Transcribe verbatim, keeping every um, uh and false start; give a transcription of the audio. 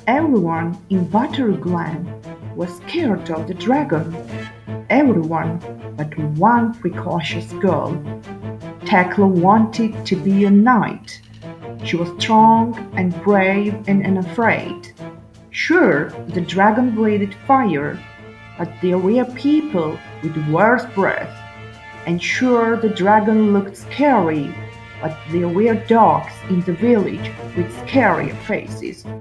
Everyone in Butter Glen was scared of the dragon. Everyone but one precocious girl. Tekla wanted to be a knight. She was strong and brave and unafraid. Sure, the dragon breathed fire, but there were people with worse breath. And sure, the dragon looked scary, but there were dogs in the village with scarier faces.